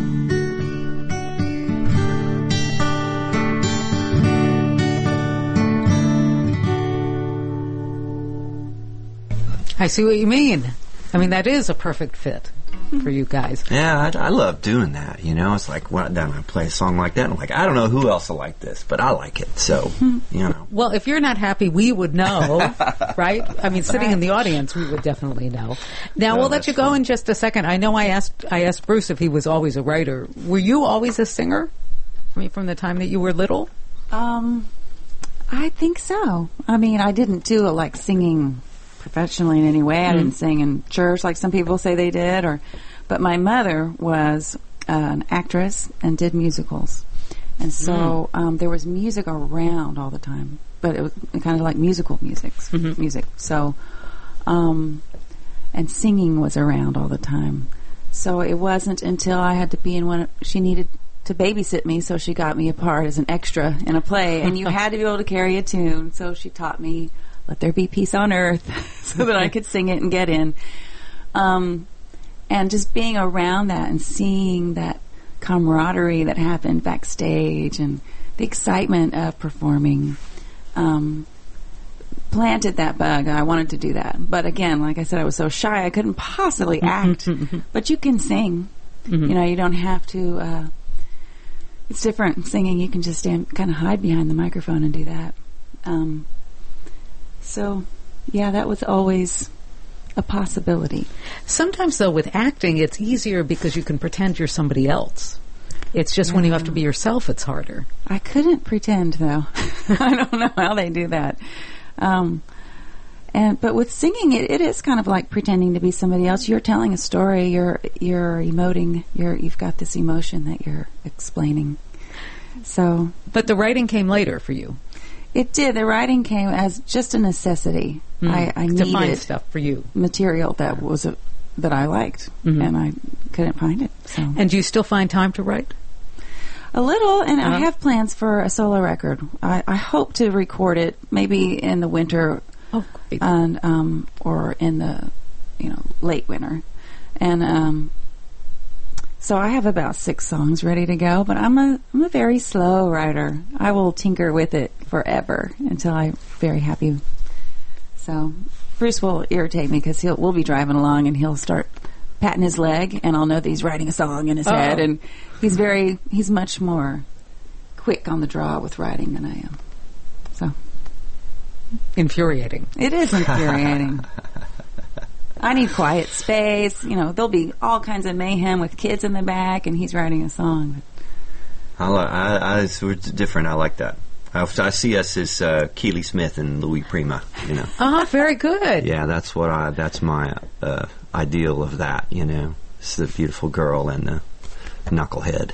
I see what you mean. I mean, that is a perfect fit for you guys. Yeah, I, I love doing that, you know. It's like, when I play a song like that, I'm like, I don't know who else will like this, but I like it, so, you know. Well, if you're not happy, we would know, right? I mean, sitting in the audience, we would definitely know. Now, No, we'll let you go fun. in just a second. I know I asked I asked Bruce if he was always a writer. Were you always a singer? I mean, from the time that you were little? Um, I think so. I mean, I didn't do it like singing professionally in any way. I Mm. didn't sing in church like some people say they did, or, but my mother was uh, an actress and did musicals, and so um, there was music around all the time. But it was kind of like musical music, Mhm. music. So, um, and singing was around all the time. So it wasn't until I had to be in one. She needed to babysit me, so she got me a part as an extra in a play, and you had to be able to carry a tune. So she taught me "Let There Be Peace on Earth" so that I could sing it and get in. Um, and just being around that and seeing that camaraderie that happened backstage and the excitement of performing um, planted that bug. I wanted to do that. But again, like I said, I was so shy I couldn't possibly act. But you can sing. Mhm. You know, you don't have to... Uh, it's different singing. You can just stand, kind of hide behind the microphone and do that. Um, so, yeah, that was always a possibility. Sometimes, though, with acting, it's easier because you can pretend you're somebody else. It's just when you have to be yourself, it's harder. I couldn't pretend, though. I don't know how they do that. Um, And but with singing, it, it is kind of like pretending to be somebody else. You're telling a story. You're you're emoting. You're you've got this emotion that you're explaining. So, but the writing came later for you. It did. The writing came as just a necessity. Mm. I, I to needed find stuff for you, material that was a, that I liked, mm-hmm. and I couldn't find it. So. And do you still find time to write? A little, and uh-huh. I have plans for a solo record. I, I hope to record it maybe in the winter. Oh, great. And um, or in the, you know, late winter, and um, so I have about six songs ready to go. But I'm a I'm a very slow writer. I will tinker with it forever until I'm very happy. So Bruce will irritate me because he'll we'll be driving along and he'll start patting his leg, and I'll know that he's writing a song in his oh. head, and he's very he's much more quick on the draw with writing than I am. So. Infuriating. It is infuriating. I need quiet space. You know, there'll be all kinds of mayhem with kids in the back, and he's writing a song. I, I, I it's different. I like that. I, I see us as uh, Keely Smith and Louis Prima. You know. Ah, very good. Yeah, that's what I. That's my uh, ideal of that. You know, it's the beautiful girl and the knucklehead.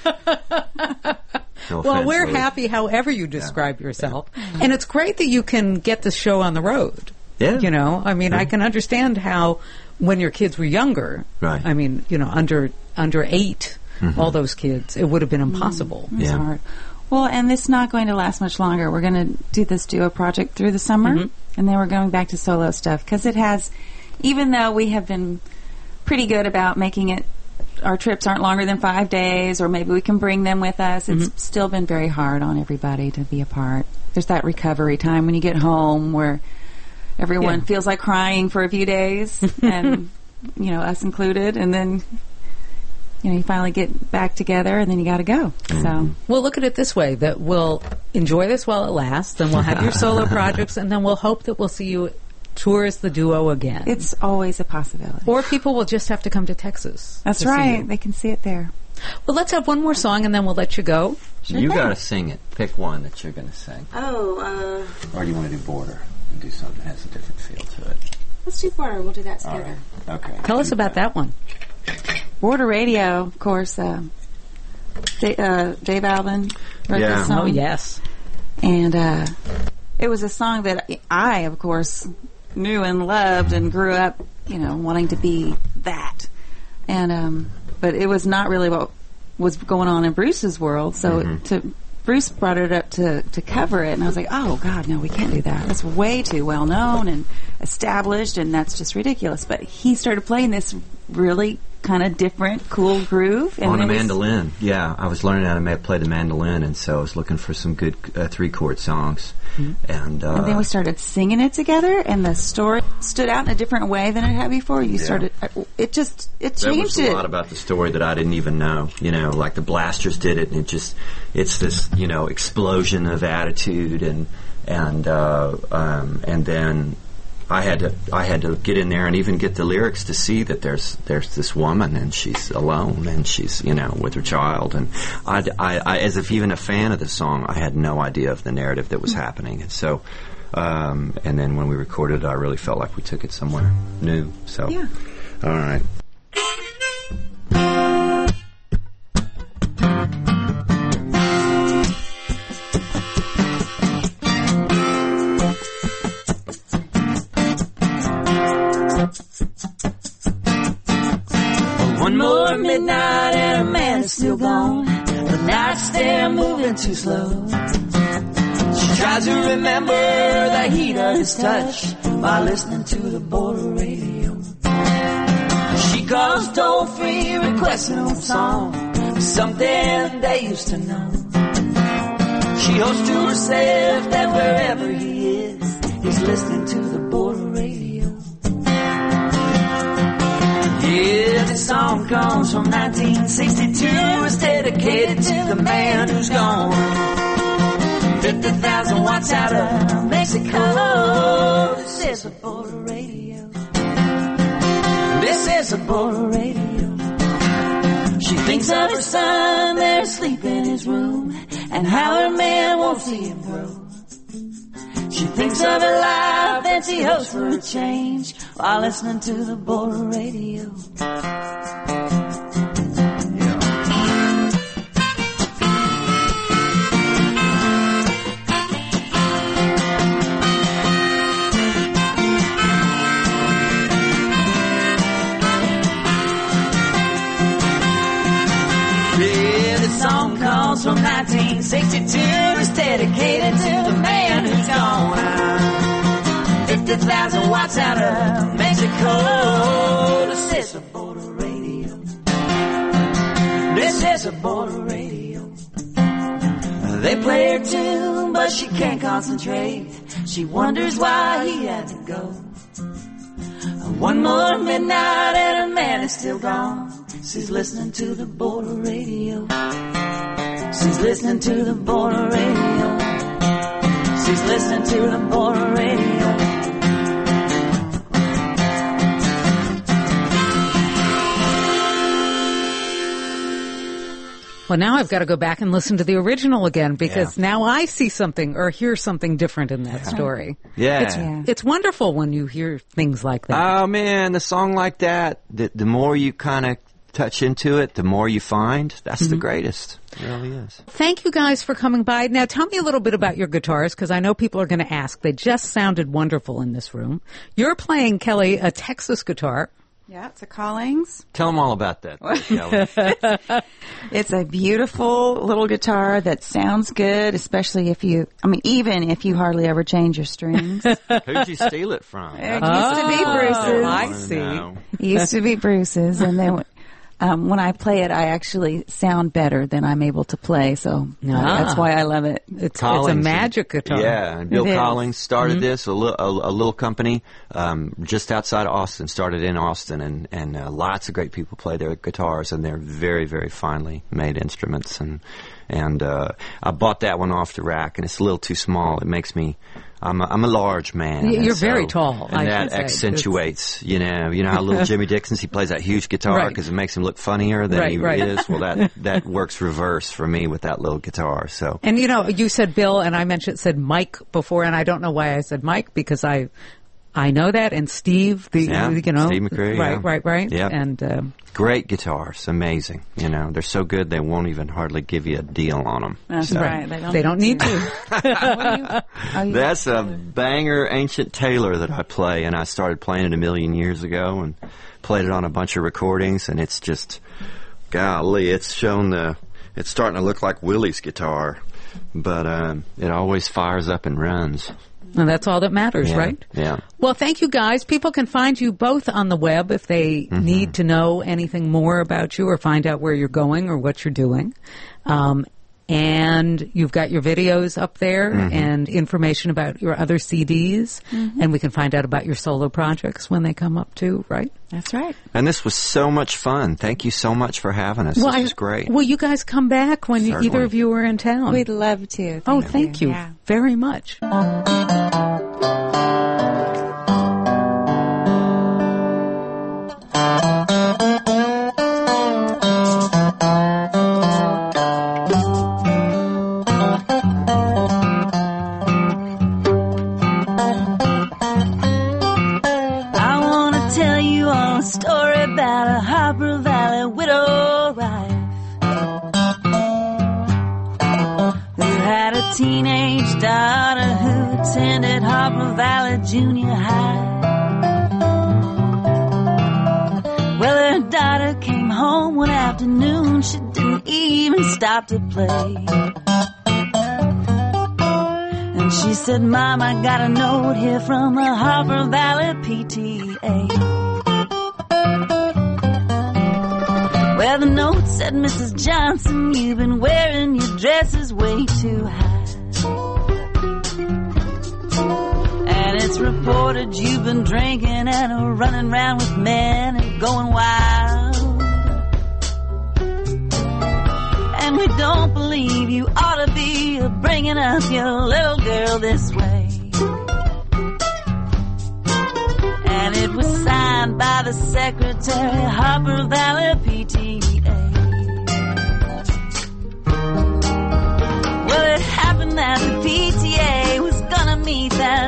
No well, offense, we're Louis. happy however you describe yeah. yourself. Yeah. And it's great that you can get the show on the road. Yeah. You know, I mean, yeah. I can understand how when your kids were younger, right. I mean, you know, under under eight, mm-hmm. all those kids, it would have been impossible. Mm, it's yeah. hard. Well, and it's not going to last much longer. We're going to do this duo project through the summer, mm-hmm. and then we're going back to solo stuff because it has, even though we have been pretty good about making it, our trips aren't longer than five days, or maybe we can bring them with us. It's mm-hmm. still been very hard on everybody to be apart. There's that recovery time when you get home where everyone yeah. feels like crying for a few days, and, you know, us included, and then, you know, you finally get back together, and then you got to go. Mm-hmm. So, we'll look at it this way, that we'll enjoy this while it lasts, then we'll have your solo projects, and then we'll hope that we'll see you tour as the duo again. It's always a possibility. Or people will just have to come to Texas. That's to right. They can see it there. Well, let's have one more song, and then we'll let you go. Sure you thing. got to sing it. Pick one that you're going to sing. Oh, uh... Or do you want to do Border? And do something that has a different feel to it. Let's do Border. We'll do that together. All right. Okay. Tell us about that one. Border Radio, of course. Uh, Dave, uh, Dave Alvin wrote yeah. this song. Oh, yes. And uh, it was a song that I, of course, knew and loved and grew up, you know, wanting to be that. And um, but it was not really what was going on in Bruce's world. So mm-hmm. to Bruce brought it up to, to cover it, and I was like, oh, God, no, we can't do that. That's way too well known and established, and that's just ridiculous. But he started playing this really kind of different, cool groove. And on a was, mandolin. Yeah, I was learning how to ma- play the mandolin, and so I was looking for some good uh, three-chord songs. Mm-hmm. And, uh, and then we started singing it together, and the story stood out in a different way than it had before. You yeah. started, it just, it changed there was it. a lot about the story that I didn't even know. You know, like the Blasters did it, and it just, it's this, you know, explosion of attitude, and and uh, um, and then I had to I had to get in there and even get the lyrics to see that there's there's this woman and she's alone and she's, you know, with her child, and I, I, I as if even a fan of the song, I had no idea of the narrative that was mm-hmm. happening, and so um, and then when we recorded it, I really felt like we took it somewhere new. So yeah. All right. One more midnight and a man is still gone. The nights they're moving too slow. She tries to remember the heat of his touch while listening to the border radio. She calls toll free, requesting a song, something they used to know. She hopes to herself that wherever he is, he's listening to the border radio. Yeah, this song comes from nineteen sixty-two. It's dedicated to the man who's gone. fifty thousand watts out of Mexico. This is a border radio. This is a border radio. She thinks of her son there asleep in his room, and how her man won't see him grow. She thinks of her life and she hopes for a change while listening to the border radio. From nineteen sixty-two is dedicated to the man who's gone. fifty thousand watts out of Mexico. This is a border radio. This is a border radio. They play her tune, but she can't concentrate. She wonders why he had to go. One more midnight and her man is still gone. She's listening to the border radio. She's listening to the border radio. She's listening to the border radio. Well, now I've got to go back and listen to the original again because yeah. now I see something or hear something different in that story. Yeah. It's, Yeah. it's wonderful when you hear things like that. Oh, man, the song like that, the, the more you kind of touch into it, the more you find. That's mm-hmm. the greatest. It really is. Thank you guys for coming by. Now tell me a little bit about your guitars because I know people are going to ask. They just sounded wonderful in this room. You're playing, Kelly, a Texas guitar. Yeah, it's a Collings. Tell them all about that, Kelly. It's a beautiful little guitar that sounds good, especially if you, I mean, even if you hardly ever change your strings. Who'd you steal it from? It used to be Bruce's. I see. It used to be Bruce's, and then um, when I play it, I actually sound better than I'm able to play, so Ah. that's why I love it. It's, it's a Collings magic and- guitar. Yeah, and Bill It is. Collins started Mm-hmm. this, a, li- a, a little company um, just outside of Austin, started in Austin, and, and uh, lots of great people play their guitars, and they're very, very finely made instruments. And and uh, I bought that one off the rack, and it's a little too small. It makes me... I'm a, I'm a large man. Y- and you're so- very tall, and I that should say. accentuates, you know, you know how little Jimmy Dixon, he plays that huge guitar Right. because it makes him look funnier than Right, he right. is. Well, that that works reverse for me with that little guitar. So And you know, you said Bill, and I mentioned said Mike before, and I don't know why I said Mike because I, I know that, and Steve, the Yeah, you know, Steve McCree, right, yeah. right, right, Yep. and um, great guitars, amazing. You know, they're so good they won't even hardly give you a deal on them. That's So- right. They don't, they don't need to. Oh, you- That's a banger ancient Taylor that I play, and I started playing it a million years ago and played it on a bunch of recordings, and it's just, golly, it's shown the, it's starting to look like Willie's guitar, but um, it always fires up and runs. And that's all that matters, Yeah, right? yeah. Well, thank you guys. People can find you both on the web if they Mm-hmm. need to know anything more about you or find out where you're going or what you're doing. Um, and you've got your videos up there Mm-hmm. and information about your other C Ds. And we can find out about your solo projects when they come up too, right? That's right. And this was so much fun. Thank you so much for having us. This I- was great. Will you guys come back when you, either Certainly. of you are in town? We'd love to. oh, thank you Yeah. very much. I want to tell you all a story about a Harper Valley widow wife who had a teenage daughter who attended Harper Valley Junior High. Well, her daughter came home one afternoon. She didn't even stop to play. And she said, Mom, I got a note here from the Harper Valley P T A. Well, the note said, Missus Johnson, you've been wearing your dresses way too high. And it's reported you've been drinking and running around with men and going wild. And we don't believe you ought to be bringing up your little girl this way. And it was signed by the secretary, Harper Valley P T A. Well, it happened that the P T A was gonna meet that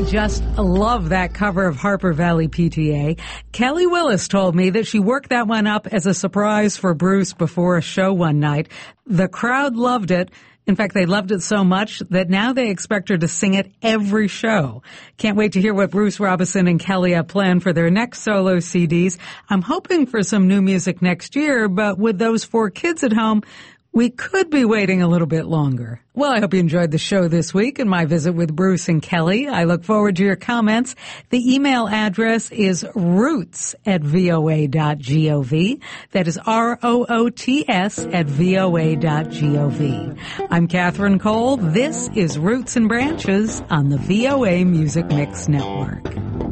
just love that cover of Harper Valley P T A. Kelly Willis told me that she worked that one up as a surprise for Bruce before a show one night. The crowd loved it. In fact, they loved it so much that now they expect her to sing it every show. Can't wait to hear what Bruce Robison and Kelly have planned for their next solo C Ds. I'm hoping for some new music next year, but with those four kids at home, we could be waiting a little bit longer. Well, I hope you enjoyed the show this week and my visit with Bruce and Kelly. I look forward to your comments. The email address is roots at voa dot gov. That is R O O T S at voa dot gov. I'm Catherine Cole. This is Roots and Branches on the V O A Music Mix Network.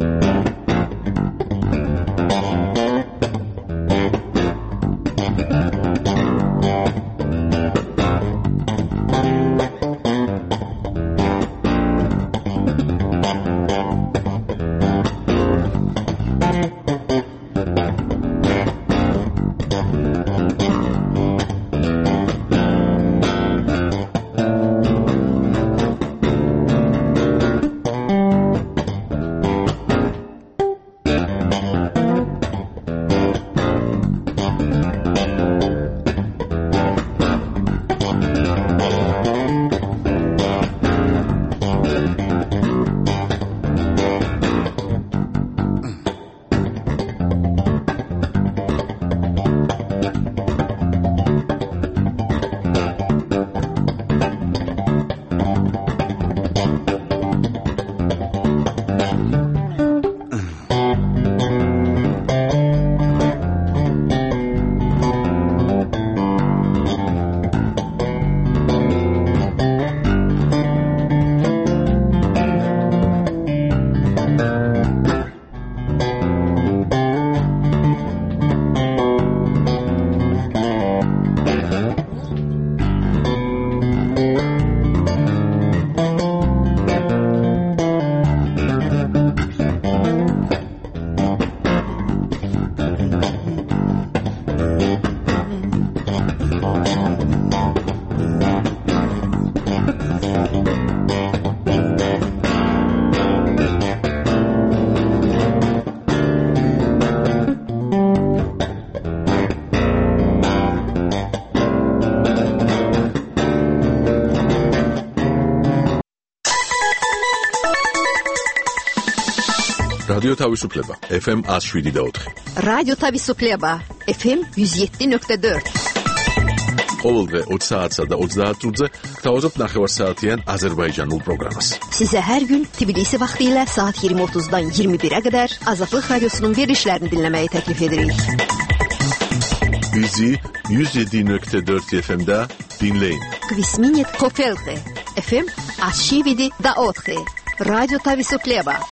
რადიო თავისუფლება F M one oh seven point four. რადიო თავისუფლება F M one oh seven point four. ყოველდღე ოცი საათსა და ოცდაათ წუთზე გთავაზობთ ნახევარსაათიან აზერბაიჯანულ პროგრამას. Sizə hər gün Tbilisi vaxtı ilə saat iyirmi otuzdan iyirmi birə qədər Azadlıq Radiosunun verilişlərini dinləməyi təklif edirik. Bizi one oh seven point four F M-də dinləyin. Kvisminit Kofelte F M one oh seven point four. Радио Тависуплеба